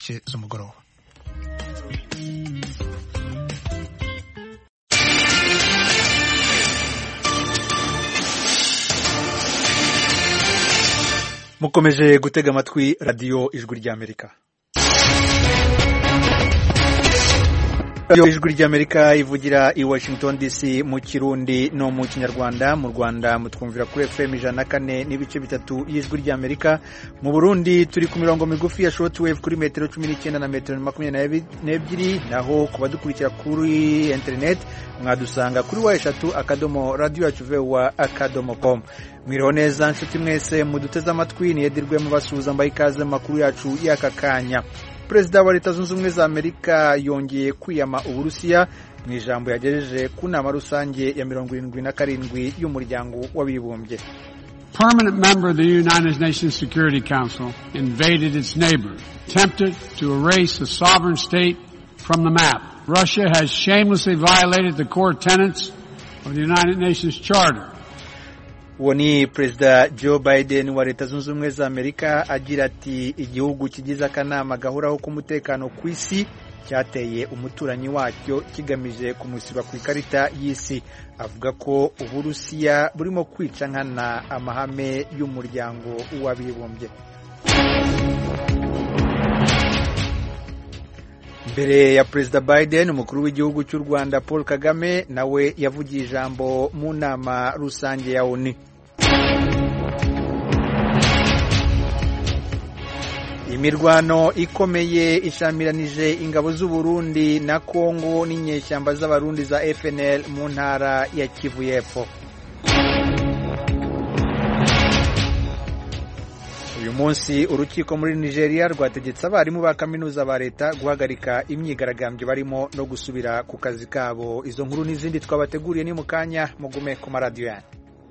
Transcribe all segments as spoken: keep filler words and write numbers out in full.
z'umugoroba. Mukomeje gutega amatwi radio Ijwi ry'Amerika. Radio Ijwi ry'Amerika ivugira i Washington D C mu Kirundi no mu Kinyarwanda. Mu Rwanda mutwumvira kuri F M ijana na kane n'ibice bitatu y'Ijwi ry'Amerika. Mu Burundi turi ku mirongo migufi ya shortwave kuri metero cumi n'icyenda na metero makumyabiri n'ebyiri, naho kubadukurikira kuri internet mwadusanga kuri wa eshatu akadomo radio yacu vewa akadomo com. Mwiriho neza nshuti mwese muduteze amatwi, ni Edirwe mubasuhuza mbaye ikaze makuru yacu y'aka kanya. Perezida wa Leta Zunze Ubumwe za Amerika yongeye kwiyama Uburusiya mu ijambo yagejeje ku nama rusange ya mirongo irindwi na karindwi y'umuryango w'abibumbye. Permanent member of the United Nations Security Council invaded its neighbor, attempted to erase the sovereign state from the map. Russia has shamelessly violated the core tenets of the United Nations Charter. Woni Perezida Joe Biden wa Leta Zunze Ubumwe za Amerika agira ati igihugu kigize akanama gahoraho k'umutekano ku isi cyateye umuturanyi wacyo kigamije kumusiba ku ikarita y'isi. Avuga ko Uburusiya burimo kwica nkana amahame y'umuryango w'abibumbye. Mbere ya Perezida Biden, umukuru w'igihugu cy'u Rwanda Paul Kagame nawe yavugiye ijambo mu nama rusange ya O N U. Imirwano ikomeye ishamiranije ingabo z'u Burundi na Kongo n'inyeshyamba z'abarundi za F N L mu ntara ya Kivu y'Epfo. Uyu munsi urukiko muri Nigeria rwategetse abarimu ba kaminuza ba leta guhagarika imyigaragambyo barimo no gusubira ku kazi kabo. Izo nkuru n'izindi twabateguriye ni mukanya, mugume ku maradiyo yanyu.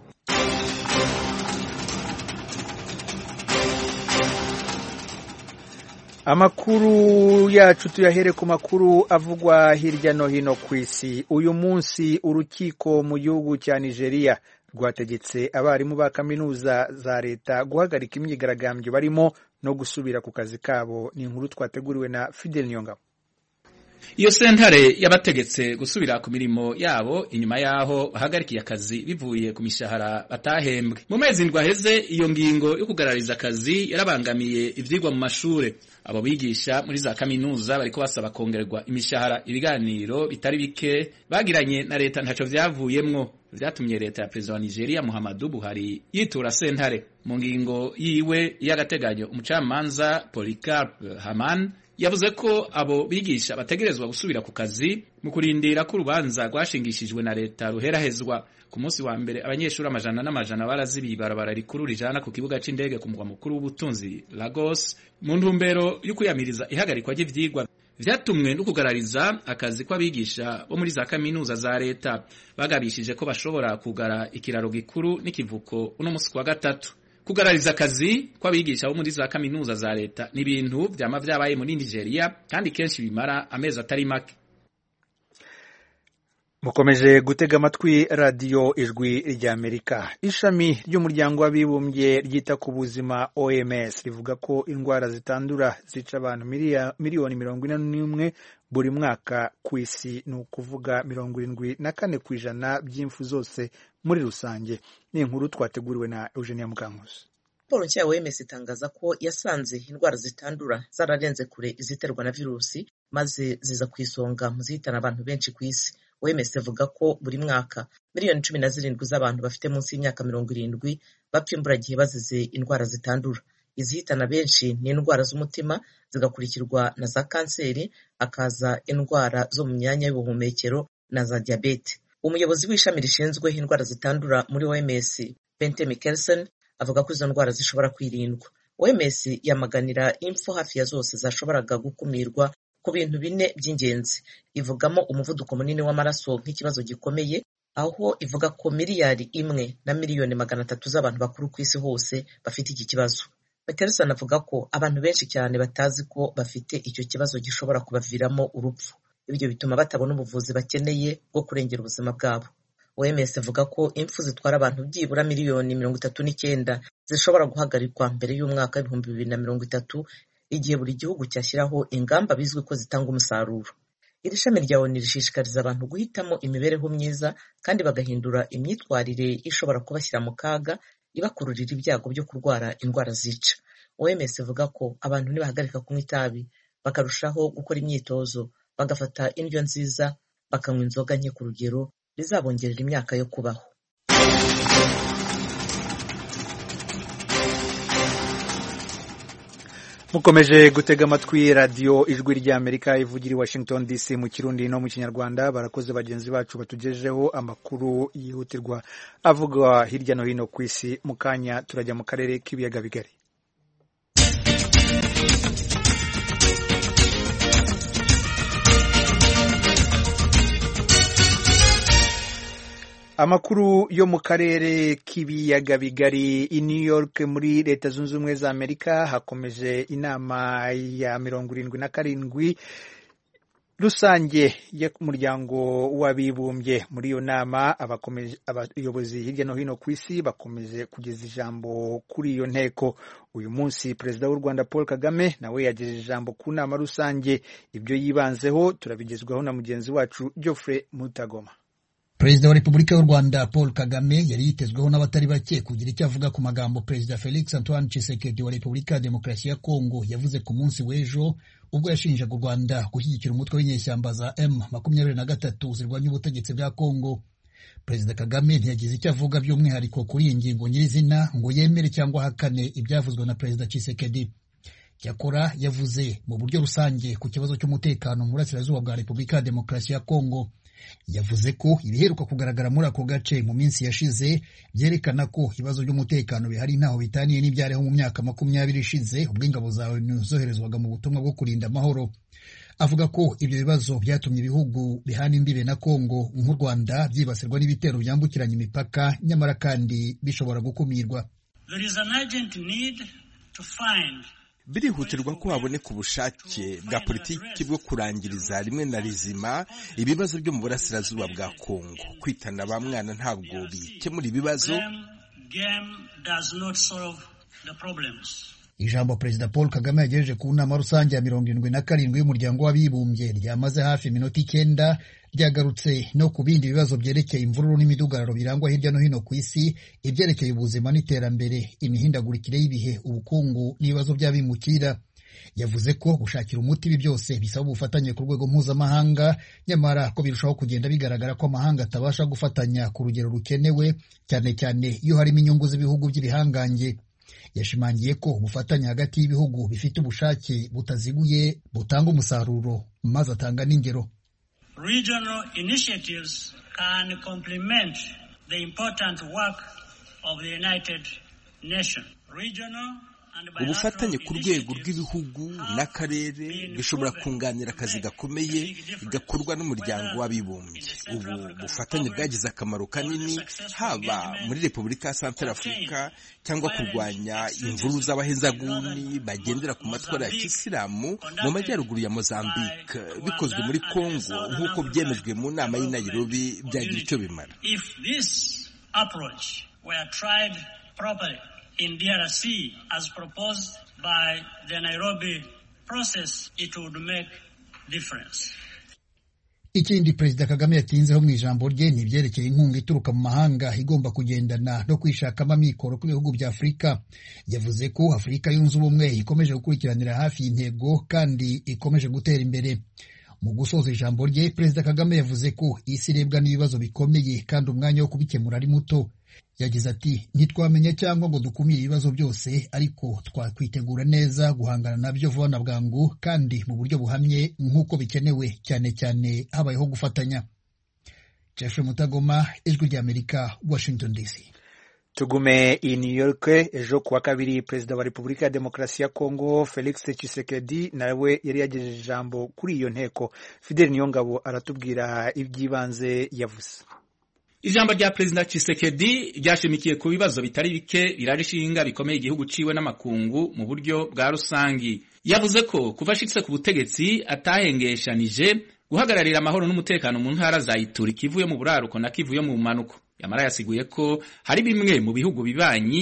Amakuru yacu tuyahere ku makuru avugwa hirya no hino ku isi. Uyu munsi urukiko mu gihugu cya Nigeria rwategetse abarimu ba kaminuza za leta guhagarika imyigaragambyo barimo no gusubira ku kazi kabo. Ni inkuru twateguriwe na Fidel Nyonga. Iyo sentare yabategetse gusubira ku mirimo yabo inyuma yaho bahagarikiye akazi bivuye ku mishahara batahembwe. Mu mezi ndwi aheze iyo ngingo yo kugarariza akazi yarabangamiye ivyigwa mu mashure. Abo bigisha muri za kaminuza bariko basaba kongerwa imishahara. Ibiganiro bitari bike bagiranye na leta ntaco vyavuyemwo, vyatumye leta ya Perezida wa Nigeria Muhammadu Buhari yitura sentare. Mu ngingo yiwe y'agateganyo umucamanza Polycarp Haman yavuze ko abo bigisha bategerezwa gusubira ku kazi mu kurindira ko urubanza rwashingishijwe na leta ruherahezwa. Ku munsi wa mbere abanyeshuri amajana n'amajana barazibiye ibarabara rikuru rijana ku kibuga c'indege ku mugwa mukuru w'ubutunzi Lagos mu ntumbero yo kuyamiriza ihagarikwa ry'ivyigwa vyatumwe no kugarariza akazi kw'abigisha bo muri za kaminuza za leta. Bagabishije ko bashobora kugara ikiraro gikuru n'ikivuko uno musi wa gatatu. Kugarariza akazi kw'abigisha bo muri za kaminuza za leta ni ibintu vyama vyabaye muri Nigeria kandi kenshi bimara amezi atari make. Mukomeje gutega amatwi radio Ijwi ry'Amerika. Ishami ry'umuryango w'abibumbye ryita ku buzima O M S rivuga ko indwara zitandura zica abantu miliyoni mirongo ine n'imwe buri mwaka ku isi, ni ukuvuga mirongo irindwi na kane ku ijana by'imfu zose muri rusange. Ni inkuru twateguriwe na Eugenia Mukankusi. Raporo nshya ya O M S itangaza ko yasanze indwara zitandura zararenze kure iziterwa na virusi maze ziza ku isonga mu zihitana abantu benshi ku isi. O M S ivuga ko buri mwaka miliyoni cumi na zirindwi z'abantu bafite munsi y'imyaka mirongo irindwi bapfa imburagihe bazize indwara zitandura. Izihitana benshi ni indwara z'umutima zigakurikirwa na za kanseri, hakaza indwara zo mu myanya y'ubuhumekero na za diabete. Umuyobozi w'ishami rishinzwe indwara zitandura muri O M S Bente Mikkelsen avuga ko izo ndwara zishobora kwirindwa. O M S yamaganira impfu hafi ya zose zashoboraga gukumirwa ku bintu bine by'ingenzi. Ivugamo umuvuduko munini w'amaraso nk'ikibazo gikomeye, aho ivuga ko miliyari imwe na miliyoni magana atatu z'abantu bakuru ku isi hose bafite iki kibazo. Mikkelsen avuga ko abantu benshi cyane batazi ko bafite icyo kibazo gishobora kubaviramo urupfu. Ibyo bituma batabona ubuvuzi bakeneye bwo kurengera ubuzima bwabo. O M S ivuga ko impfu zitwara abantu byibura miliyoni mirongo itatu n'icyenda zishobora guhagarikwa mbere y'umwaka w'ibihumbi bibiri na mirongo itatu igihe buri gihugu cyashyiraho ingamba bizwi ko zitanga umusaruro. Iri shami rya ONU rishishikariza abantu guhitamo imibereho myiza kandi bagahindura imyitwarire ishobora kubashyira mu kaga ibakururira ibyago byo kurwara indwara zica. O M S ivuga ko abantu nibahagarika kunywa itabi bakarushaho gukora imyitozo bagafata indyo nziza bakanywa inzoga nke ku rugero bizabongerera imyaka yo kubaho. Mukomeje gutega amatwi radio ijwi rya Amerika ivugira i Washington D C mu Kirundi no mu Kinyarwanda. Barakoze bagenzi bacu batugejeho amakuru yihutirwa avuga hirya no hino ku isi. Mu kanya turajya mu karere k'ibiyaga bigari. Amakuru yo mu karere k'ibiyaga bigari. I New York muri Leta Zunze Ubumwe za Amerika hakomeje inama ya mirongo irindwi na karindwi rusange y'umuryango w'abibumbye. Muri iyo nama abayobozi hirya no hino ku isi bakomeje kugeza ijambo kuri iyo nteko. Uyu munsi Perezida w'u Rwanda Paul Kagame nawe yagejeje ijambo ku nama rusange. Ibyo yibanzeho turabigezwaho na mugenzi wacu Geoffrey Mutagoma. Perezida wa Repubulika y'u Rwanda Paul Kagame yari yitezweho n'abatari bake kugira icyo avuga ku magambo Perezida Felix Antoine Tshisekedi wa Repubulika ya Demokarasi ya Kongo yavuze ku munsi w'ejo ubwo yashinjaga u Rwanda gushyigikira umutwe w'inyeshyamba za M makumyabiri na gatatu zirwanya ubutegetsi bwa Kongo. Perezida Kagame ntiyagize icyo avuga by'umwihariko kuri iyi ngingo nyirizina ngo yemere cyangwa ahakane ibyavuzwe na Perezida Tshisekedi. Cyakora yavuze mu buryo rusange ku kibazo cy'umutekano mu burasirazuba bwa Repubulika ya Demokarasi ya Kongo. Yavuze ko ibiheruka kugaragara muri ako gace mu minsi yashize byerekana ko ibibazo by'umutekano bihari ntaho bitaniye n'ibyariho mu myaka makumyabiri ishize ubwo ingabo za ONU zoherezwaga mu butumwa bwo kurinda amahoro. Avuga ko ibyo bibazo byatumye ibihugu bihana imbibe na Kongo nk'u Rwanda byibasirwa n'ibitero byambukiranya imipaka, nyamara kandi bishobora gukumirwa. There is an urgent need to find birihutirwa ko haboneka ubushake bwa politiki bwo kurangiriza rimwe na rizima ibibazo byo mu burasirazuba bwa Kongo. Kwitana ba mwana ntabwo bikemura ibibazo. Ijambo Perezida Paul Kagame yagejeje ku nama rusange ya mirongo irindwi na karindwi y'umuryango w'abibumbye ryamaze hafi iminota icyenda ryagarutse no ku bindi bibazo byerekeye imvururu n'imidugararo birangwa hirya no hino ku isi, ibyerekeye ubuzima n'iterambere, imihindagurikire y'ibihe, ubukungu n'ibibazo by'abimukira. Yavuze ko gushakira umuti ibi byose bisaba ubufatanye ku rwego mpuzamahanga, nyamara ko birushaho kugenda bigaragara ko amahanga atabasha gufatanya ku rugero rukenewe, cyane cyane iyo harimo inyungu z'ibihugu by'ibihangange. Yashimangiye ko ubufatanye hagati y'ibihugu bifite ubushake butaziguye butanga umusaruro, maze atanga n'ingero. Regional initiatives can complement the important work of the United Nations. Regional ubufatanye ku rwego rw'ibihugu n'akarere bishobora kunganira akazi gakomeye gakorwa n'umuryango w'abibumbye. Ubu bufatanye bwagize akamaro kanini haba muri Repubulika ya Centrafrica cyangwa kurwanya imvururu z'abahezaguni bagendera ku matwara ya Kisilamu mu majyaruguru ya Mozambique, bikozwe muri Kongo nk'uko byemejwe mu nama y'i Nairobi byagira icyo bimara. If this approach were tried properly in D R C as proposed by the Nairobi process, it would make difference. Ikindi Perezida Kagame yatinzeho mu ijambo rye ni ibyerekeye inkunga ituruka mu mahanga igomba kugendana no kwishakamo amikoro ku bihugu bya Afurika. Yavuze ko Afurika yunze ubumwe ikomeje gukurikiranira hafi intego kandi ikomeje gutera imbere. Mu gusoza ijambo rye, Perezida Kagame yavuze ko isi irebwa n'ibibazo bikomeye kandi umwanya wo kubikemura ari muto. Yagize ati ntitwamenya cyangwa ngo dukumire ibibazo byose, ariko twakwitegura neza guhangana nabyo vuba na bwangu kandi mu buryo buhamye nk'uko bikenewe, cyane cyane habayeho gufatanya. Geoffrey Mutagoma, Ijwi ry'Amerika, Washington D C. Tugume i New York. Ejo kuwa kabiri Perezida wa Repubulika ya Demokarasi ya Kongo Felix Tshisekedi nawe yari yagejeje ijambo kuri iyo nteko. Fidel Niyongabo aratubwira ibyibanze yavuze. Ijambo rya Perezida Tshisekedi ryashimikiye ku bibazo bitari bike birarishinga bikomeye igihugu ciwe n'amakungu mu buryo bwa rusangi. Yavuze ko kuva ashitse ku butegetsi atahengeshanije guhagararira amahoro n'umutekano mu ntara za Ituri, Kivu yo mu buraruko na Kivu yo mu manuko. Yamara yasiguye ko hari bimwe mu bihugu bibanyi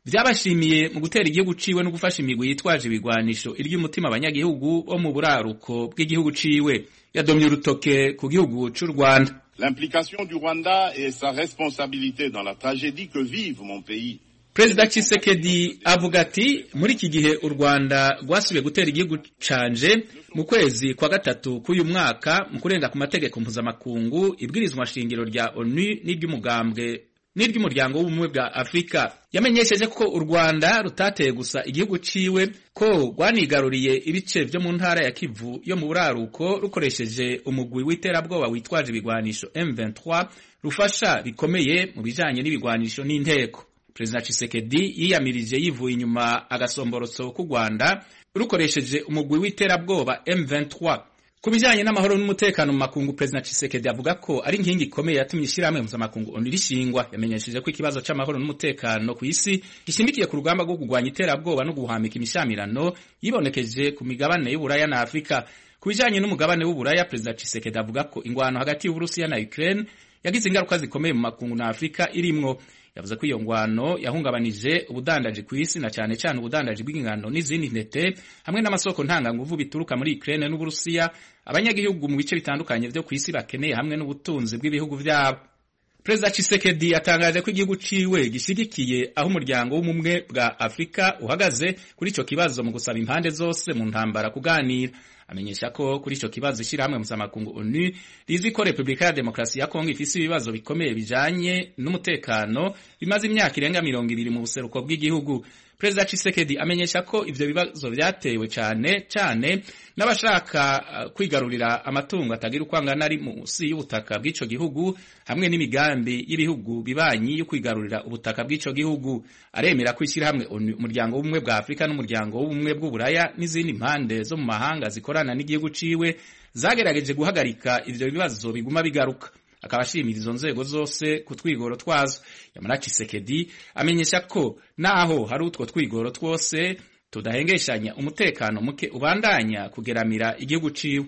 vyabashimiye mu gutera igihugu ciwe no gufasha imigwi yitwaje ibigwanisho iry'umutima abanyagihugu bo mu buraruko bw'igihugu ciwe. Yadomye urutoke ku gihugu c'u Rwanda. L'implication du Rwanda et sa responsabilité dans la tragédie que vive mon pays. Perezida Tshisekedi avuga ati muri iki gihe u Rwanda rwasubiye gutera igihugu canje mu kwezi kwa gatatu k'uyu mwaka mu kurenga ku mategeko mpuzamakungu, ibwirizwa shingiro rya O N U n'iry'umugambwe n'iry'umuryango w'ubumwe bwa Afrika. Yamenyesheje ko u Rwanda rutateye gusa igihugu ciwe, ko rwanigaruriye ibice vyo mu ntara ya Kivu yo mu buraruko rukoresheje umugwi w'iterabwoba witwaje ibigwanisho M vingt-trois rufasha bikomeye mu bijanye n'ibigwanisho n'inteko. Perezida Tshisekedi yiyamirije yivuye inyuma agasomborotso ku Rwanda rukoresheje umugwi w'iterabwoba M vingt-trois. Ku bijanye n'amahoro n'umutekano mu makungu, Perezida Tshisekedi avuga ko ari inkingi ikomeye yatumye ishyirahamwe mpuzamakungu O N U rishingwa. Yamenyesheje ko ikibazo c'amahoro n'umutekano ku isi gishimikiye ku rugamba rwo kurwanya iterabwoba no guhamika imishamirano yibonekeje ku migabane y'Uburaya na Afrika. Ku bijanye n'umugabane w'Uburaya, Perezida Tshisekedi avuga ko ingwano hagati y'Uburusiya na Ukraine yagize ingaruka zikomeye mu makungu na Afrika irimwo. Yavuze ko iyo ngwano yahungabanije ubudandaji ku isi na cyane cyane ubudandaji bw'ingano n'izindi ntete hamwe n'amasoko ntanganguvu bituruka muri Ukraine n'Uburusiya abanyagihugu mu bice bitandukanye byo ku isi bakeneye hamwe n'ubutunzi bw'ibihugu byabo. Perezida Tshisekedi yatangaje ko igihugu ciwe gishigikiye aho umuryango w'umumwe bwa Afrika uhagaze kuri ico kibazo mu gusaba impande zose mu ntambara kuganira. Amenyesha ko kuri ico kibazo ishirahamwe mpuzamakungu O N U rizi ko Republika ya Demokarasi ya Kongo ifise ibibazo bikomeye bijanye n'umutekano bimaze imyaka irenga mirongo ibiri mu buseruko bw'igihugu. Perezida Tshisekedi amenyesha ko ivyo bibazo vyatewe cane cane n'abashaka uh, kwigarurira amatungo atagira ukwangana ari musi y'ubutaka bw'ico gihugu hamwe n'imigambi y'ibihugu bibanyi yo kwigarurira ubutaka bw'ico gihugu. Aremera kwishira hamwe umuryango w'ubumwe bwa Afrika n'umuryango w'ubumwe bw'Uburaya n'izindi mpande zo mu mahanga zikorana n'igihugu ciwe zagerageje guhagarika ivyo bibazo biguma bigaruka. Akabashimira izo nzego zose ku twigoro twazo. Yamara Tshisekedi amenyesha ko naho hari utwo twigoro twose tudahengeshanya umutekano muke ubandanya kugeramira igihugu ciwe.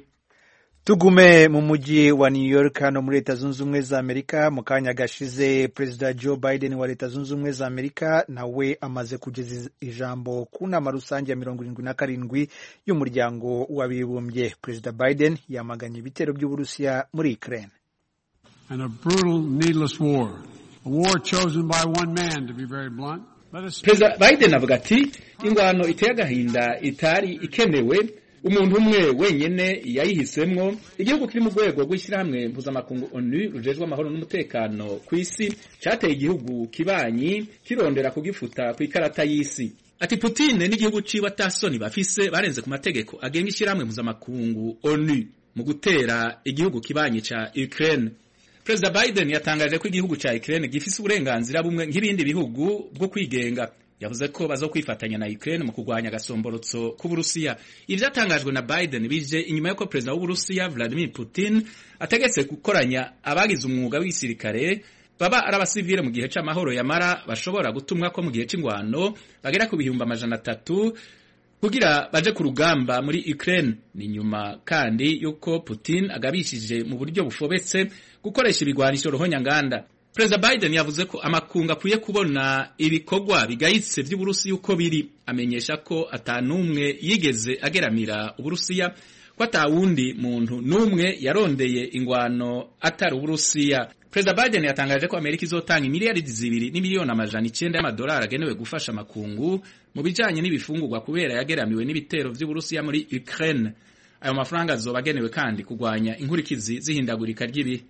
Tugume mu mujyi wa New York hano muri Leta Zunze Ubumwe za Amerika. Mu kanya gashize Perezida Joe Biden wa Leta Zunze Ubumwe za Amerika nawe amaze kugeza ijambo ku nama rusange ya mirongo irindwi na karindwi y'umuryango w'abibumbye. Perezida Biden yamaganye ibitero by'Uburusiya muri Ukraine. And a brutal, needless war. A war chosen by one man, to be very blunt. Perezida Biden avuga ati ingwano iteye agahinda itari ikenewe, umuntu umwe wenyene yayihisemwo. Igihugu kiri mu rwego rw'ishyirahamwe mpuzamakungu O N U rujejwe amahoro n'umutekano ku isi cateye igihugu kibanyi kirondera kugifuta ku ikarata y'isi. Ati Putin n'igihugu ciwe atasoni bafise barenze ku mategeko agenga ishyirahamwe mpuzamakungu O N U mu gutera igihugu kibanyi ca Ukraine. Perezida Biden yatangaje ko igihugu ca Ukraine gifise uburenganzira bumwe nk'ibindi bihugu bwo kwigenga. Yavuze ko bazo kwifatanya na Ukraine mu kugwanya gasomborotso ku Burusiya. Ivyo atangajwe na Biden bije inyuma y'uko perezida w'Uburusiya Vladimir Putin ategetse gukoranya abagize umwuga w'isirikare baba ari abasivile mu gihe c'amahoro yamara bashobora gutumwa ko mu gihe c'ingwano bagera ku bihumbi amajana atatu kugira baje ku rugamba muri Ukraine. Ni nyuma kandi yuko Putin agabishije mu buryo bufobetse gukoresha ibigwanisho ruhonyanganda. Perezida Biden yavuze ko amakunga akwiye kubona ibikorwa bigayitse by'Uburusiya uko biri. Amenyesha ko atanumwe yigeze ageramira Uburusiya, ko atawundi muntu numwe yarondeye ingwano atari Uburusiya. Perezida Biden yatangaje ko Amerika izotanga miliyari zibiri n'imiliyoni amajana icenda y'amadolari agenewe gufasha amakungu mu bijanye n'ibifungurwa kubera yageramiwe n'ibitero vy'Uburusiya muri Ukraine. Ayo mafaranga azoba agenewe kandi kugwanya inkurikizi zihindagurika ry'ibihe.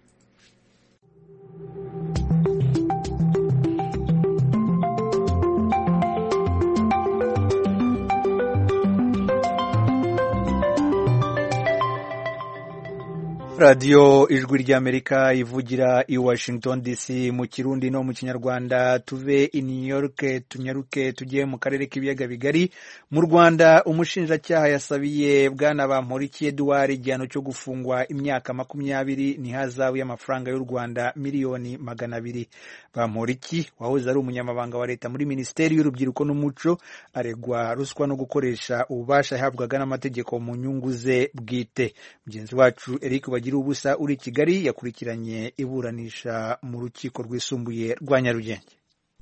Radio Ijwi ry'Amerika ivugira i Washington D C mu Kirundi no mu Kinyarwanda. Tuve i New York tunyaruke tugiye mu karere k'ibiyaga bigari. Mu Rwanda umushinjacyaha yasabiye bwana Bamporiki Edouard igihano cyo gufungwa imyaka makumyabiri n'ihazabu y'amafaranga y'u Rwanda miliyoni magana abiri. Bamporiki wahoze ari umunyamabanga wa leta muri Minisiteri y'Urubyiruko n'Umuco aregwa ruswa no gukoresha ububasha yahabwaga n'amategeko mu nyungu ze bwite. Mugenzi wacu Eric Bagira ubusa uri Kigali yakurikiranye iburanisha mu rukiko rwisumbuye rwa Nyarugenge.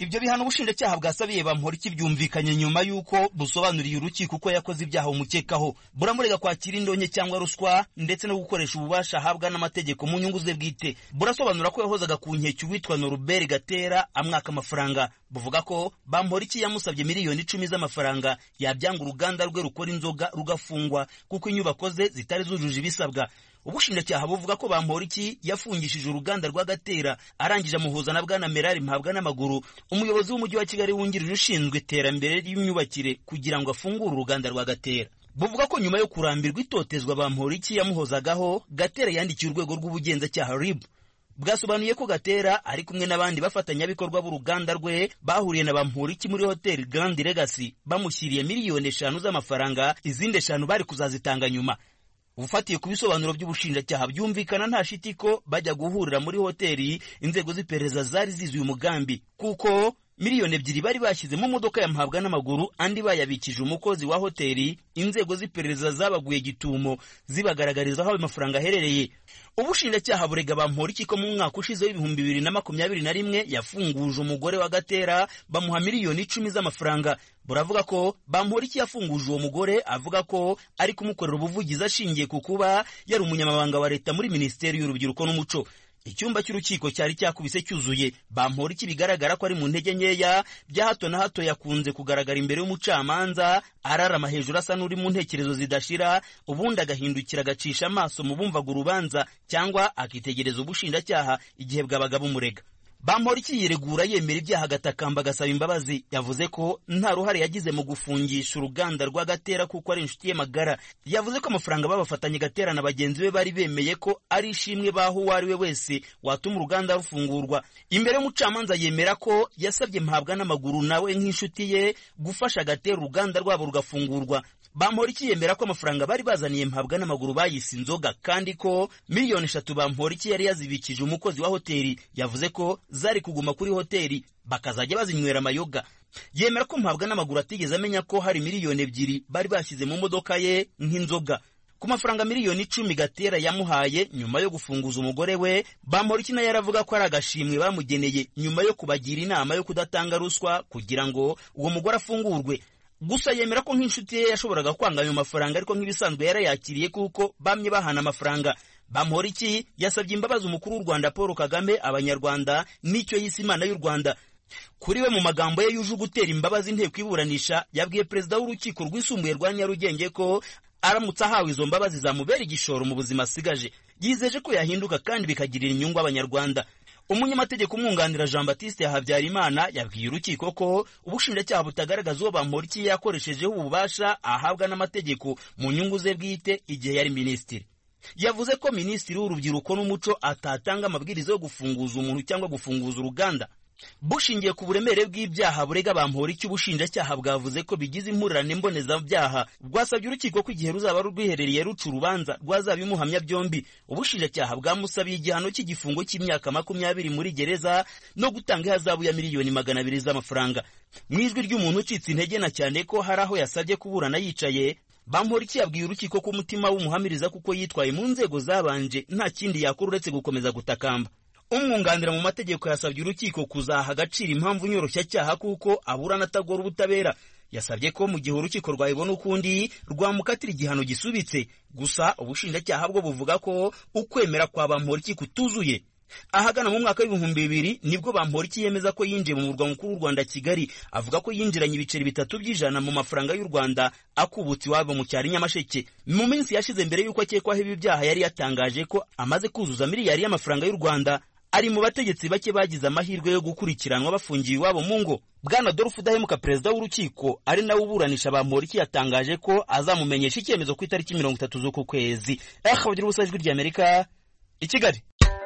Ibyo bihano ubushinjacyaha bwasabiye Bamporiki byumvikanye nyuma y'uko busobanuriye urukiko uko yakoze ibyaha umukekaho. Buramurega kwakira indonke cyangwa ruswa ndetse no gukoresha ububasha ahabwa n'amategeko mu nyungu ze bwite. Burasobanura ko yahozaga ku nkeke witwa Norbert Gatera amwaka amafaranga. Buvuga ko Bamporiki yamusabye miliyoni icumi z'amafaranga yabyanga uruganda rwe rukora inzoga rugafungwa kuko inyubako ze zitari zujuje ibisabwa. Ubushinjacyaha buvuga ko Bamporiki yafungishije uruganda rwa Gatera arangije amuhuza na bwana Merari Mpabwa n'amaguru, umuyobozi w'umujyi wa Kigali wungirije ushinzwe iterambere ry'imyubakire, kugira ngo afungure uruganda rwa Gatera. Buvuga ko nyuma yo kurambirwa itotezwa Bamporiki yamuhozagaho, Gatera yandikiye urwego rw'ubugenzacyaha R I B. Bwasobanuye ko Gatera ari kumwe n'abandi bafatanyabikorwa b'uruganda rwe bahuriye na Bamporiki muri Hotel Grand Legacy bamushyiriye miliyoni eshanu z'amafaranga, izindi eshanu bari kuzazitanga nyuma. Ufatiye ku bisobanuro by'ubushinjacyaha byumvikana nta shiti ko bajya guhurira muri hoteli inzego z'iperereza zari zizuye umugambi, kuko miliyoni ebyiri bari bashyize mu modoka ya Mpabwa n'amaguru, andi bayabikije umukozi wa hoteli. Inzego z'iperereza zabaguye gitumo zibagaragariza aho amafaranga aherereye. Ubushinjacyaha burega Bamporiki ko mu mwaka ushize w'ibihumbi bibiri na makumyabiri na rimwe yafunguje umugore wa Gatera bamuha miliyoni icumi z'amafaranga. Buravuga ko Bamporiki yafunguje uwo mugore avuga ko ari kumukorera ubuvugizi ashingiye ku kuba yari umunyamabanga wa leta muri Minisiteri y'Urubyiruko n'Umuco. Icyumba cy'urukiko cyari cyakubise cyuzuye. Bamporiki bigaragara ko ari mu ntege nkeya, bya hato na hato yakunze kugaragara imbere y'umucamanza ararama hejuru asa n'uri mu ntekerezo zidashira, ubundi agahindukira agacisha amaso mu bumvaga urubanza cyangwa akitegereza ubushinjacyaha igihe bwabaga bumurega. Bamporiki yiregura yemera ibyaha agatakamba agasaba imbabazi. Yavuze ko nta ruhare yagize mu gufungisha uruganda rwa Gatera kuko ari inshuti ye magara. Yavuze ko amafaranga babafatanye Gatera na bagenzi be bari bemeye ko ari ishimwe baho uwo ari we wese watuma uruganda rufungurwa. Imbere y'umucamanza yemera ko yasabye Mpabwa n'amaguru nawe nk'inshuti ye gufasha Gatera uruganda rwabo rugafungurwa. Bamporiki yemera ko amafaranga bari bazaniye Mpabwa n'amaguru bayise inzoga, kandi ko miliyoni eshatu Bamporiki yari yazibikije umukozi wa hoteli. Yavuze ko zari kuguma kuri hoteli bakazajya bazinywera amayoga. Yemera ko Mpabwa n'amaguru atigeze amenya ko hari miliyoni ebyiri bari bashyize mu modoka ye nk'inzoga. Ku mafaranga miliyoni icumi Gatera yamuhaye nyuma yo gufunguza umugore we, Bamporiki nayo yaravuga ko ari agashimwe bamugeneye nyuma yo kubagira inama yo kudatanga ruswa kugira ngo uwo mugore afungurwe. Gusa yemera ko nk'inshuti ye yashoboraga kwanga ayo mafaranga, ariko nk'ibisanzwe yarayakiriye kuko bamye bahana amafaranga. Bamporiki yasabye imbabazi umukuru w'u Rwanda Paul Kagame, abanyarwanda n'icyo yise Imana y'u Rwanda. Kuri we mu magambo ye yuje gutera imbabazi inteko iburanisha, yabwiye perezida w'urukiko rwisumbuye rwa Nyarugenge ko aramutse ahawe izo mbabazi zamubera igishoro mu buzima asigaje. Yizeje ko yahinduka kandi bikagirira inyungu abanyarwanda. Umunyamategeko umwunganira Jean Baptiste Habyarimana yabwiye urukiko ko ubushinjacyaha butagaragaza uwo Bamporiki yakoreshejeho ububasha ahabwa n'amategeko mu nyungu ze bwite igihe yari minisitiri. Yavuze ko minisitiri w'urubyiruko n'umuco atatanga amabwiriza yo gufunguza umuntu cyangwa gufunguza uruganda. Bushingiye ku buremere bw'ibyaha burega Bamporiki, ubushinjacyaha bwavuze ko bigize impurane mbonezabyaha. Bwasabye urukiko ko igihe ruzaba rwiherereye ruca urubanza rwazabimuhamya byombi. Ubushinjacyaha bwamusabiye igihano cy'igifungo cy'imyaka makumyabiri muri gereza no gutanga ihazabu ya miliyoni magana abiri z'amafaranga. Mu ijwi ry'umuntu ucitse intege na cyane ko hari aho yasabye kuburana yicaye, Bamporiki yabwiye urukiko ko umutima w'umuhamiriza kuko yitwaye mu nzego zabanje nta kindi yakora uretse gukomeza gutakamba. Umwunganira mu mategeko yasabye urukiko kuzaha agaciro impamvu nyoroshyacyaha kuko aburana atagora ubutabera. Yasabye ko mu gihe urukiko rwayibona ukundi rwamukatira igihano gisubitse. Gusa ubushinjacyaha bwo buvuga ko ukwemera kwa Bamporiki kutuzuye. Ahagana mu mwaka w'ibihumbi bibiri nibwo Bamporiki yemeza ko yinjiye mu murwa mukuru w'u Rwanda Kigali. Avuga ko yinjiranye ibiceri bitatu by'ijana mu mafaranga y'u Rwanda akubutse iwabo mu cyari Nyamasheke. Mu minsi yashize mbere y'uko akekwaho ibi byaha yari yatangaje ko amaze kuzuza miliyari y'amafaranga y'u Rwanda. Ari mu bategetsi bake bagize amahirwe yo gukurikiranwa bafungiye iwabo mu ngo. Bwana Adolphe Udahemuka, perezida w'urukiko ari nawe uburanisha Bamporiki, yatangaje ko azamumenyesha icyemezo ku itariki mirongo itatu z'uku kwezi. Akabagira ubusa ijwi ry'Amerika i Kigali.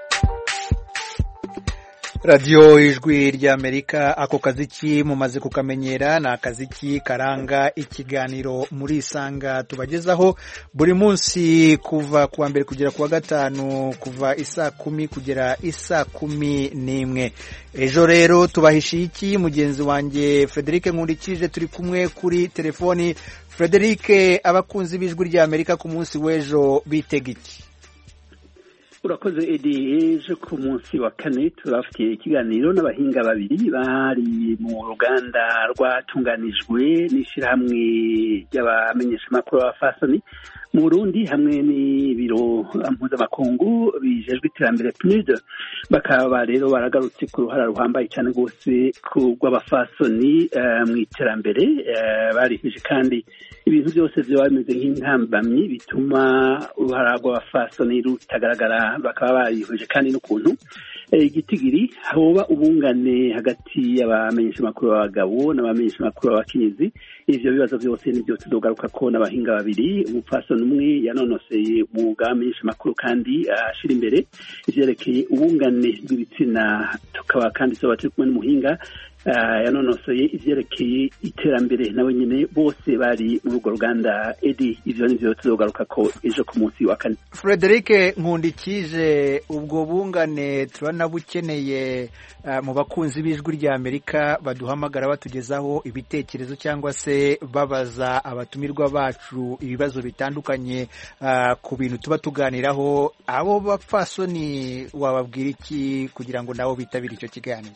Radio Ijwi ry'Amerika. Ako kaziki mumaze kukamenyera, na akaziki karanga ikiganiro muri Isanga tubagezaho buri munsi kuva kuwa mbere kugera kuwa gatanu, kuva isa kumi kugera isa kumi n'imwe. Ejo rero tubahishiye iki? Mugenzi wanjye Frederic Nkundikije turi kumwe kuri telefoni. Frederic, abakunzi b'Ijwi ry'Amerika ku munsi w'ejo bitega iki? urakoze Edi. Ejo ku munsi wa kane turafitiye ikiganiro n'abahinga babiri bari mu ruganda rwatunganijwe n'ishyirahamwe ry'abamenyeshamakuru b'abafasoni mu Burundi hamwe n'ibiro mpuzamakungu bijejwe iterambere P N U D. Bakaba rero baragarutse ku ruhara ruhambaye cyane rwose rw'abafasoni mu iterambere. Barihije kandi ibintu byose byaba bimeze nk'intambamyi bituma uruhara rw'abafasoni rutagaragara. Bakaba barihuje kandi n'ukuntu igitigiri hoba ubungane hagati y'abamenyeshamakuru b'abagabo n'abamenyeshamakuru b'abakenyezi. Ivyo bibazo byose nibyo tuzogaruka ko n'abahinga babiri. Umupfasoni umwe yanonoseye umwuga w'amenyeshamakuru kandi ashira imbere ivyerekeye ubungane bw'ibitsina. Tukaba kandi tuba turi kumwe n'umuhinga yanonosoye ivyerekeye iterambere nawe nyene, bose bari muri urwo ruganda. Edi, ivyo nivyo tuzogaruka ko ejo ku munsi wa kane. Frederic Nkundikije, ubwo bungane turanabukeneye uh, mu bakunzi b'ijwi rya Amerika baduhamagara batugezaho ibitekerezo cyangwa se babaza abatumirwa bacu ibibazo bitandukanye uh, ku bintu tuba tuganiraho. Abo bapfasoni wababwira iki kugira ngo nabo bitabire icyo kiganiro?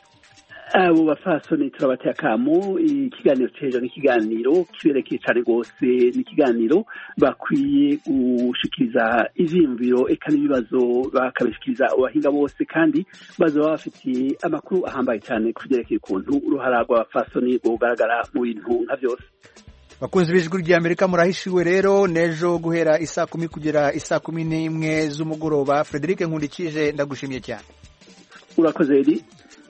Abo bafasoni turabateye akamo. Ikiganiro cy'ejo n'ikiganiro kiberekeye cyane rwose, n'ikiganiro bakwiye gushikiriza ivyiyumviro eka n'ibibazo bakabishikiriza abahinga bose, kandi bazoba bafitiye amakuru ahambaye cyane kuvyerekeye ukuntu uruhara rw'abafasoni rwogaragara mu bintu nka vyose. Bakunzi b'ijwi rya Amerika murahishiwe rero nejo guhera isaa kumi kugera isaa kumi n'imwe z'umugoroba. Frederic Nkundikije, ndagushimiye cyane. Urakoze Edi.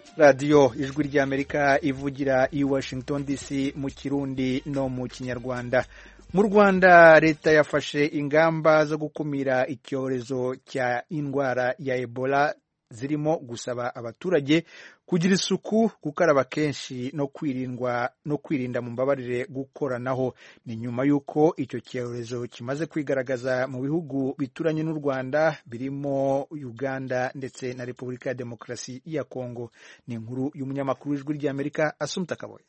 Radio ijwi rya Amerika ivugira i Washington D C mu Kirundi no mu Kinyarwanda. Mu Rwanda leta yafashe ingamba zo gukumira icyorezo cya indwara ya Ebola, zirimo gusaba abaturage kugira isuku, gukaraba kenshi no kwirindwa no kwirinda mu mbabarire gukoranaho. Ni nyuma yuko icyo cyorezo kimaze kwigaragaza mu bihugu bituranye n'u Rwanda birimo Uganda ndetse na Repubulika ya Demokarasi ya Kongo. Ni inkuru y'umunyamakuru w'ijwi rya Amerika Asumta Kaboye.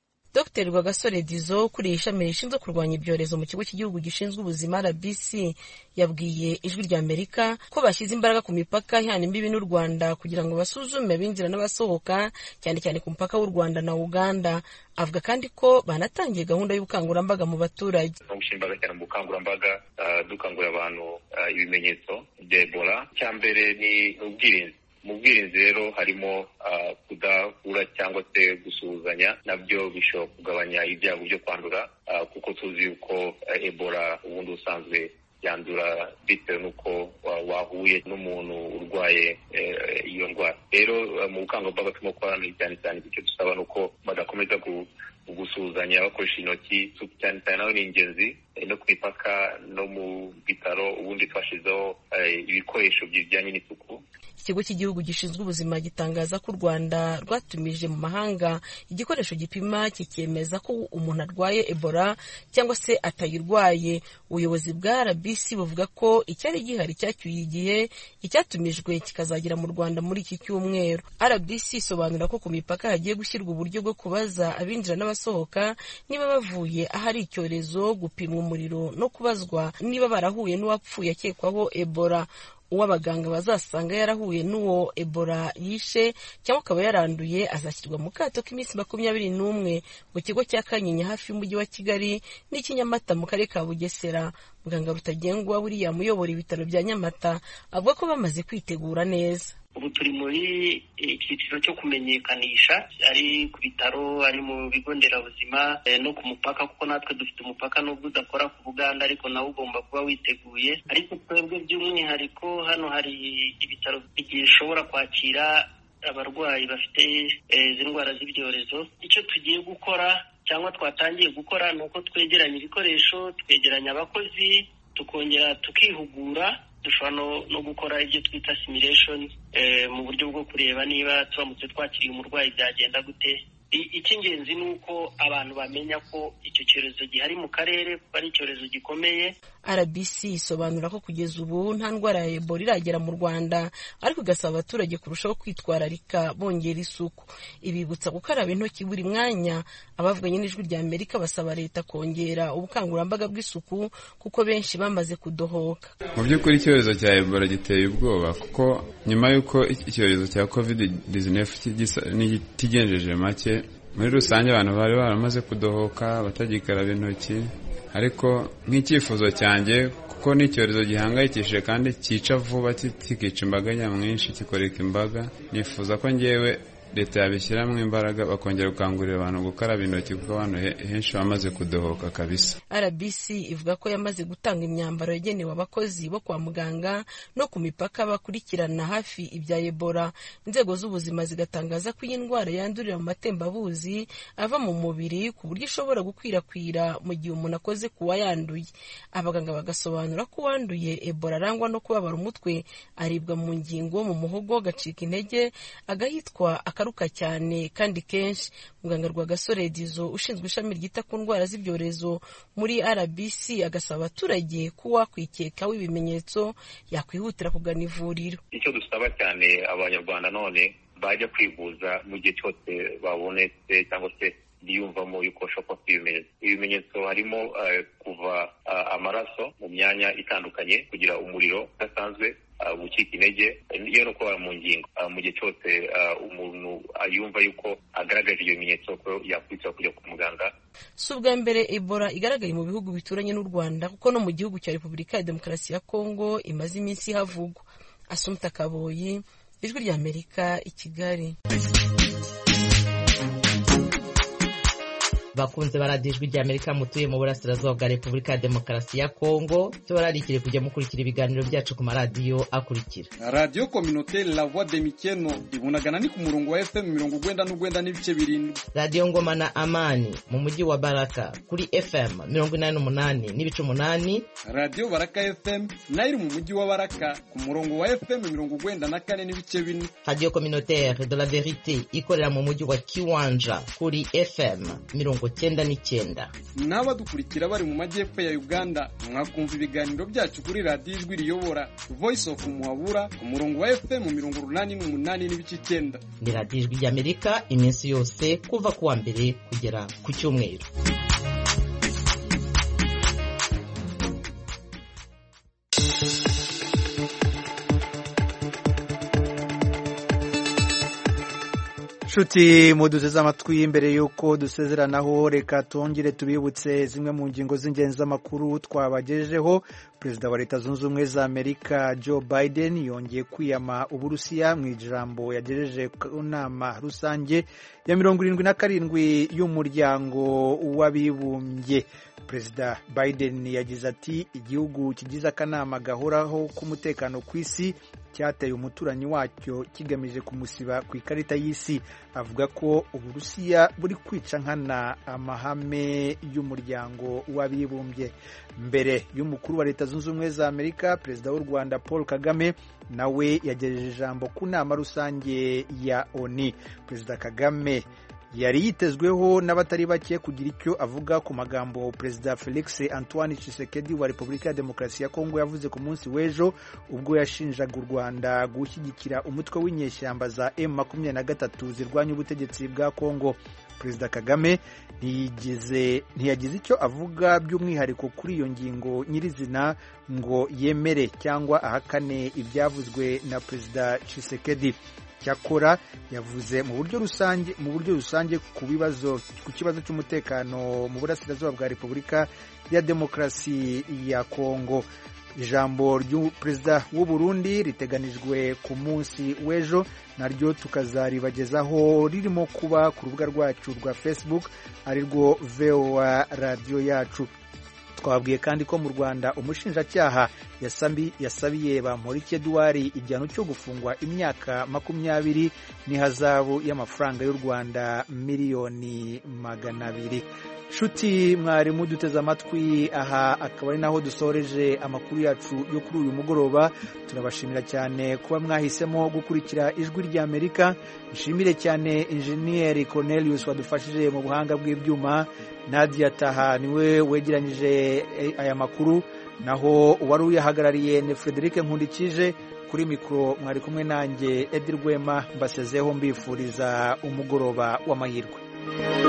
Dr Rwagasore Dizo kuriye ishami rishinzwe kurwanya ibyorezo mu kigo cy'igihugu gishinzwe ubuzima R B C yabwiye ijwi rya Amerika ko bashyize imbaraga ku mipaka ihana imbibi n'u Rwanda kugira ngo basuzume abinjira n'abasohoka, cyane cyane ku mupaka w'u Rwanda na Uganda. Avuga kandi ko banatangiye gahunda y'ubukangurambaga mu baturage. Gushyira cyane mu bukangurambaga dukangurira abantu ibimenyetso bya Ebola. Cyambere ni ubwirinzi. Mu bwirinzi rero harimo kudahura cyangwa se gusuhuzanya, nabyo bishobora kugabanya ibyago byo kwandura, kuko tuzi yuko Ebola ubundi usanzwe yandura bitewe n'uko wahuye n'umuntu urwaye iyo ndwara. Rero mu bukangurambaga turimo gukorana cyane cyane icyo dusaba nuko badakomeza gusuhuzanya bakoresha intoki, cyane cyane naho ni ingenzi. No ku mipaka no mu bitaro ubundi twashizeho ibikoresho bijyanye n'isuku. Ikigo cy'igihugu gishinzwe ubuzima gitangaza ko u Rwanda rwatumije mu mahanga igikoresho gipima kikemeza ko umuntu arwaye Ebola cyangwa se atayirwaye. Ubuyobozi bwa R B C buvuga ko icyari gihari cyacyuye igihe, icyatumijwe kikazagera mu Rwanda muri iki cyumweru. R B C isobanura ko ku mipaka hagiye gushyirwa uburyo bwo kubaza abinjira n'abasohoka niba bavuye ahari icyorezo, gupimwa umuriro no kubazwa niba barahuye n'uwapfuye akekwaho Ebola. Uw'abaganga bazasanga yarahuye n'uwo Ebola yishe cyangwa akaba yaranduye azashyirwa mu kato k'iminsi makumyabiri n'umwe mu kigo cya Kanyinya hafi y'umujyi wa Kigali n'Ikinyamata mu karere ka Bugesera. Muganga Rutagengwa William uyobora ibitaro bya Nyamata avuga ko bamaze kwitegura neza. Ubu turi muri icyiciro cyo kumenyekanisha, ari ku bitaro, ari mu bigo nderabuzima no ku mupaka, kuko natwe dufite umupaka nubwo udakora ku Buganda ariko nawe ugomba kuba witeguye. Ariko twebwe by'umwihariko hano hari ibitaro bishobora kwakira abarwayi bafite izi ndwara z'ibyorezo. Icyo tugiye gukora cyangwa twatangiye gukora ni uko twegeranya ibikoresho, twegeranya abakozi, tukongera tukihugura. Dushobora no, no gukora ibyo twita simulation eh, mu buryo bwo kureba niba turamutse twakiriye umurwayi byagenda gute. Icy'ingenzi ni uko abantu bamenya ko icyo cyorezo gihari mu karere, ko ari icyorezo gikomeye. R B C isobanura ko kugeza ubu nta ndwara ya Ebola iragera mu Rwanda, ariko igasaba abaturage kurushaho kwitwararika bongera isuku. Ibibutsa gukaraba intoki buri mwanya. Abavuganye n'Ijwi rya Amerika basaba leta kongera ubukangurambaga bw'isuku kuko benshi bamaze kudohoka. Mu by'ukuri icyorezo cya Ebola giteye ubwoba kuko nyuma y'uko icyorezo cya covid diecinueve kigenjeje make, muri rusange abantu bari baramaze kudohoka batagikaraba intoki, ariko nk'icyifuzo cyanjye kuko ni icyorezo gihangayikishije kandi cyica vuba kikica imbaga nyamwinshi kikoreka imbaga, nifuza ko ngewe leta yabishyiramo imbaraga bakongera gukangurira abantu gukaraba intoki kuko abantu henshi bamaze kudohoka kabisa. R B C ivuga ko yamaze gutanga imyambaro yagenewe abakozi bo kwa muganga no ku mipaka bakurikirana hafi ibya Ebola. Inzego z'ubuzima zigatangaza ko iyi ndwara yandurira mu matembabuzi ava mu mubiri ku buryo ishobora gukwirakwira mu gihe umuntu akoze ku wayanduye. Abaganga bagasobanura ko uwanduye Ebola arangwa no kubabara umutwe, aribwa mu ngingo, mu muhogo, gacika intege, agahitwa akaruka cyane kandi kenshi. Muganga Rwagasore Dizo ushinzwe ishami ryita ku ndwara z'ibyorezo muri R B C agasaba abaturage ko wakwikekaho ibimenyetso yakwihutira kugana ivuriro. Icyo dusaba cyane abanyarwanda none bajya kwivuza mu gihe cyose babonetse cyangwa se biyumvamo yuko shoko ibimenyetso. Ibimenyetso harimo uh, kuva uh, amaraso mu myanya itandukanye, kugira umuriro udasanzwe, gucika intege, iyo no kuba mu ngingo. Mu gihe cyose umuntu ayumva yuko agaragaje iyo bimenyetso ko yakwitwa kujya ku muganga. Si ubwa mbere Ebola igaragaye mu bihugu bituranye n'u Rwanda kuko no mu gihugu cya Repubulika ya Demokarasi ya Kongo imaze iminsi havugwa. Assumpta Kaboyi, Ijwi rya Amerika, i Kigali. Bakunze baradiyo Ijwi rya Amerika mutuye mu burasirazuba bwa Repubulika ya Demokarasi ya Kongo, tubararikire kujya mukurikira ibiganiro byacu ku maradiyo akurikira: Radio Communautaire La Voix de Mikeno ibunagana ni ku murongo wa F M mirongo urwenda n'urwenda n'ibice birindwi. Radio Ngoma na Amani mu mujyi wa Baraka kuri F M mirongo inani n'umunani n'ibice umunani. Radio Baraka F M nayo mu mujyi wa Baraka ku murongo wa F M mirongo urwenda na kane n'ibice bine. Radio Communautaire de la Vérité ikorera mu mujyi wa Kiwanja kuri F M mirongo cyenda n'icyenda. N'abadukurikira bari mu majyepfo ya Uganda mwakumva ibiganiro byacu kuri Radio Ijwi riyobora Voice of Muhabura ku murongo wa F M mirongo urunani n'umunani n'ibice icyenda. Ni Radio Ijwi ry'Amerika iminsi yose kuva ku wa mbere kugera ku cyumweru. Shuti muduteze amatwi imbere yuko dusezeranaho, reka tongere tubibutse zimwe mu ngingo z'ingenzi z'amakuru twabagejejeho. Perezida wa Leta Zunze Ubumwe za Amerika Joe Biden yongeye kwiyama Uburusiya mu ijambo yagejeje ku nama rusange ya mirongo irindwi na karindwi y'umuryango w'abibumbye. Perezida Biden yagize ati igihugu kigize akanama gahoraho k'umutekano ku isi cyateye umuturanyi wacyo kigamije kumusiba ku ikarita y'isi. Avuga ko Uburusiya buri kwica nkana amahame y'umuryango w'abibumbye. Mbere y'umukuru wa Leta Zunze Ubumwe za Amerika, Perezida w'u Rwanda Paul Kagame nawe yagejeje ijambo ku nama rusange ya O N U. Perezida Kagame yari yitezweho n'abatari bake kugira icyo avuga ku magambo Perezida Felix Antoine Tshisekedi wa Repubulika ya Demokarasi ya Kongo yavuze ku munsi w'ejo ubwo yashinjaga u Rwanda gushyigikira umutwe w'inyeshyamba za M makumyabiri na gatatu zirwanya ubutegetsi bwa Kongo. Perezida Kagame ntiyagize ntiyagize icyo avuga by'umwihariko kuri iyo ngingo nyirizina ngo yemere cyangwa ahakane ibyavuzwe na Perezida Tshisekedi. Cyakora yavuze mu buryo rusange mu buryo rusange ku bibazo ku kibazo cy'umutekano mu burasirazuba bwa Repubulika ya Demokarasi ya Kongo. Ijambo ry'Perezida w'u Burundi riteganijwe ku munsi w'ejo, naryo tukazaribagezaho ririmo kuba ku rubuga rwacu rwa Facebook arirwo V O A Radio yacu. Twabwiye kandi ko mu Rwanda umushinjacyaha yasabiye Bamporiki Edouard igihano cyo gufungwa imyaka makumyabiri n'ihazabu y'amafaranga y'u Rwanda miliyoni magana abiri. nshuti mwari muduteze amatwi aha akaba ari naho dusoreje amakuru yacu yo kuri uyu mugoroba turabashimira cyane kuba mwahisemo gukurikira ijwi ry'Amerika nshimire cyane Engineer Cornelius wadufashije mu buhanga bw'ibyuma Nadia Taha niwe wegeranyije aya makuru naho wari uyahagarariye ni Frederic Nkundikije kuri mikro mwari kumwe nanjye Edir Rwema mbasezeho mbifuriza umugoroba w'amahirwe.